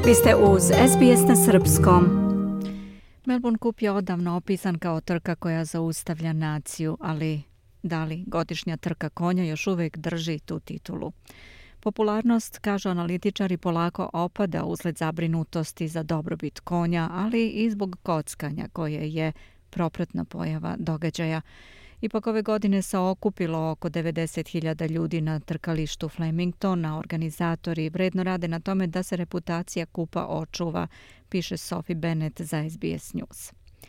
Vi ste uz SBS na srpskom. Melbourne Cup je odavno opisan kao trka koja zaustavlja naciju, ali da li godišnja trka konja još uvijek drži tu titulu? Popularnost, kažu analitičari, polako opada usled zabrinutosti za dobrobit konja, ali i zbog kockanja koje je propratna pojava događaja. Ipak ove godine se okupilo oko 90.000 ljudi na trkalištu Flemington, a organizatori vredno rade na tome da se reputacija kupa očuva, piše Sophie Bennett za SBS News.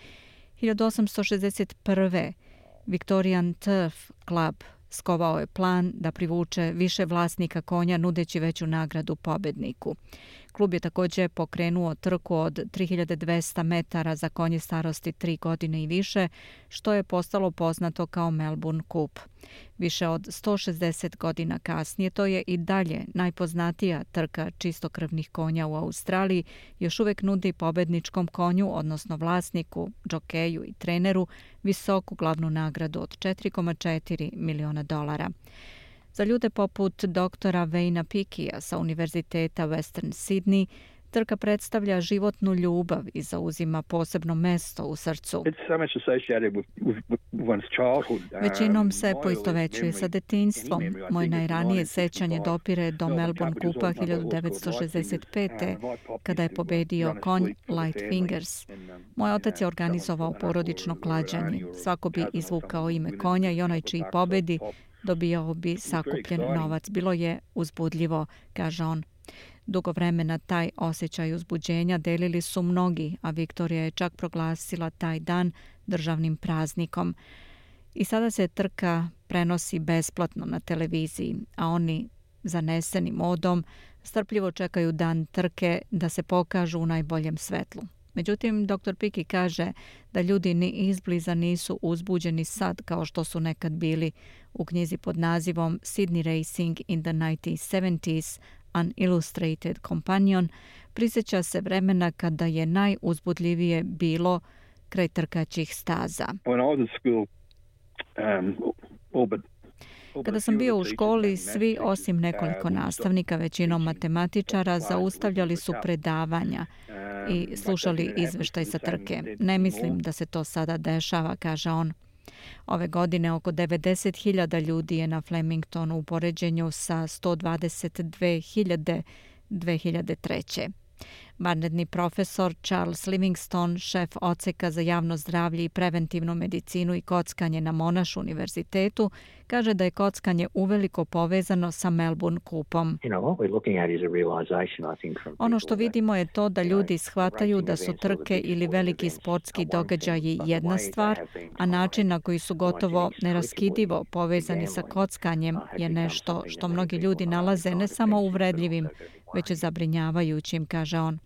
1861. Victorian Turf Club skovao je plan da privuče više vlasnika konja nudeći veću nagradu pobedniku. Klub je također pokrenuo trku od 3200 metara za konje starosti 3 godine i više, što je postalo poznato kao Melbourne Cup. Više od 160 godina kasnije to je i dalje najpoznatija trka čistokrvnih konja u Australiji, još uvijek nudi pobedničkom konju, odnosno vlasniku, džokeju i treneru, visoku glavnu nagradu od $4,4 miliona. Za ljude poput doktora Wayna Pikija sa Univerziteta Western Sydney, trka predstavlja životnu ljubav i zauzima posebno mesto u srcu. Većinom se poistovećuje sa detinjstvom. Moje najranije sećanje dopire do Melbourne Cupa 1965. kada je pobedio konj Light Fingers. Moj otac je organizovao porodično klađenje. Svako bi izvukao ime konja i onaj čiji pobedi dobijao bi sakupljen novac. Bilo je uzbudljivo, kaže on. Dugo vremena taj osjećaj uzbuđenja delili su mnogi, a Viktorija je čak proglasila taj dan državnim praznikom. I sada se trka prenosi besplatno na televiziji, a oni, zaneseni modom, strpljivo čekaju dan trke da se pokažu u najboljem svetlu. Međutim, dr. Piki kaže da ljudi ni izbliza nisu uzbuđeni sad kao što su nekad bili. U knjizi pod nazivom Sydney Racing in the 1970s, An Illustrated Companion, prisjeća se vremena kada je najuzbudljivije bilo kraj trkaćih staza. Kada sam bio u školi, svi osim nekoliko nastavnika, većinom matematičara, zaustavljali su predavanja i slušali izveštaj sa trke. Ne mislim da se to sada dešava, kaže on. Ove godine oko 90.000 ljudi je na Flemingtonu u poređenju sa 122.000 2003. Vanredni profesor Charles Livingstone, šef odseka za javno zdravlje i preventivnu medicinu i kockanje na Monash univerzitetu, kaže da je kockanje uveliko povezano sa Melbourne Cupom. Ono što vidimo je to da ljudi shvataju da su trke ili veliki sportski događaji jedna stvar, a način na koji su gotovo neraskidivo povezani sa kockanjem je nešto što mnogi ljudi nalaze ne samo uvredljivim, već je zabrinjavajućim, kaže on.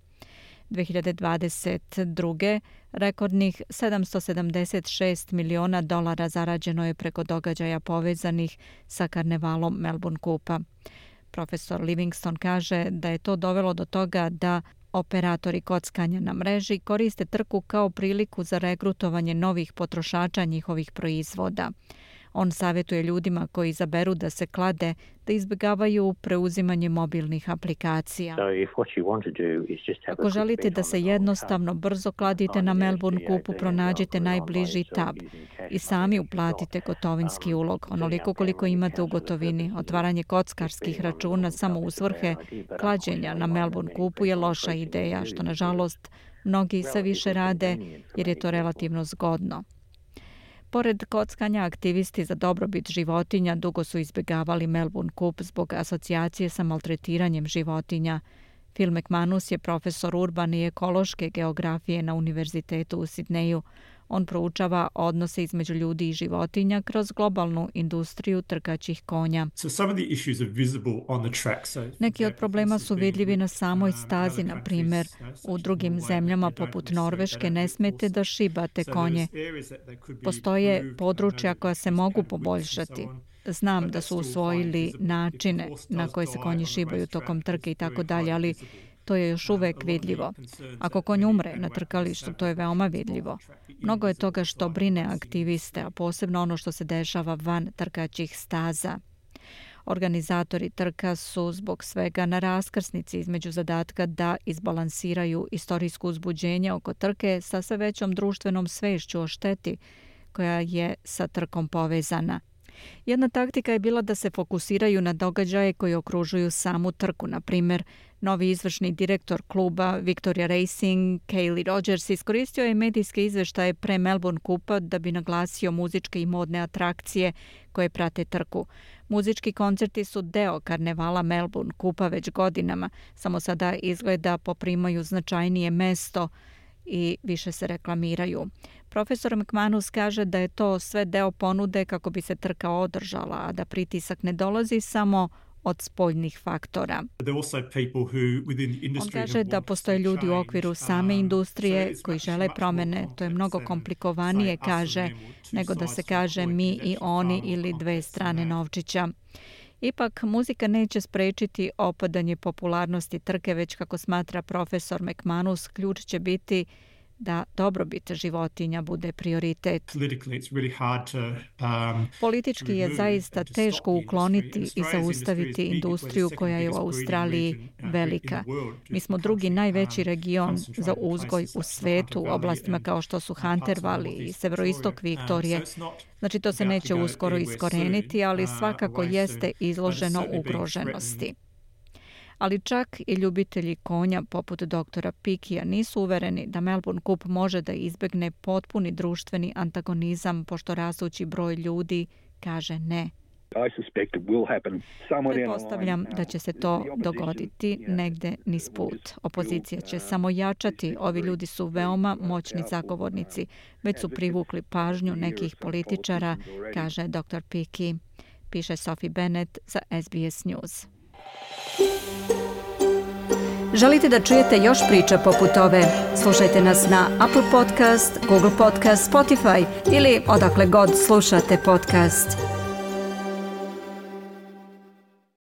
2022. rekordnih $776 miliona zarađeno je preko događaja povezanih sa karnevalom Melbourne Cupa. Profesor Livingstone kaže da je to dovelo do toga da operatori kockanja na mreži koriste trku kao priliku za regrutovanje novih potrošača njihovih proizvoda. On savjetuje ljudima koji izaberu da se klade da izbjegavaju preuzimanje mobilnih aplikacija. Ako želite da se jednostavno brzo kladite na Melbourne Cupu, pronađite najbliži tab i sami uplatite gotovinski ulog, onoliko koliko imate u gotovini. Otvaranje kockarskih računa samo u svrhe klađenja na Melbourne Cupu je loša ideja, što nažalost mnogi sve više rade jer je to relativno zgodno. Pored kockanja, aktivisti za dobrobit životinja dugo su izbjegavali Melbourne Cup zbog asocijacije sa maltretiranjem životinja. Phil McManus je profesor urbane i ekološke geografije na Univerzitetu u Sidneju. On proučava odnose između ljudi i životinja kroz globalnu industriju trkaćih konja. Neki od problema su vidljivi na samoj stazi, na primjer. U drugim zemljama poput Norveške ne smete da šibate konje. Postoje područja koja se mogu poboljšati. Znam da su usvojili načine na koje se konji šibaju tokom trke i tako dalje, ali to je još uvek vidljivo. Ako konj umre na trkalištu, to je veoma vidljivo. Mnogo je toga što brine aktiviste, a posebno ono što se dešava van trkaćih staza. Organizatori trka su zbog svega na raskrsnici između zadatka da izbalansiraju istorijsko uzbuđenje oko trke sa sve većom društvenom svešću o šteti koja je sa trkom povezana. Jedna taktika je bila da se fokusiraju na događaje koji okružuju samu trku. Na primjer, novi izvršni direktor kluba Victoria Racing, Kaylee Rogers, iskoristio je medijske izveštaje pre Melbourne Cupa da bi naglasio muzičke i modne atrakcije koje prate trku. Muzički koncerti su deo karnevala Melbourne Cupa već godinama, samo sada izgleda poprimaju značajnije mesto i više se reklamiraju. Profesor McManus kaže da je to sve deo ponude kako bi se trka održala, a da pritisak ne dolazi samo od spoljnih faktora. On kaže da postoje ljudi u okviru same industrije koji žele promene. To je mnogo komplikovanije, kaže, nego da se kaže mi i oni ili dve strane novčića. Ipak, muzika neće sprečiti opadanje popularnosti trke, već kako smatra profesor McManus, ključ će biti da dobrobit životinja bude prioritet. Politički je zaista teško ukloniti i zaustaviti industriju koja je u Australiji velika. Mi smo drugi najveći region za uzgoj u svetu u oblastima kao što su Hunter Valley i severoistok Viktorije. Znači to se neće uskoro iskoreniti, ali svakako jeste izloženo ugroženosti. Ali čak i ljubitelji konja poput doktora Pikija nisu uvereni da Melbourne Cup može da izbegne potpuni društveni antagonizam, pošto rastući broj ljudi kaže ne. Pretpostavljam da će se to dogoditi negde niz put. Opozicija će samo jačati. Ovi ljudi su veoma moćni zagovornici. Već su privukli pažnju nekih političara, kaže dr. Piki. Piše Sophie Bennett za SBS News. Želite da čujete još priča poput ove? Slušajte nas na Apple Podcast, Google Podcast, Spotify ili odakle god slušate podcast.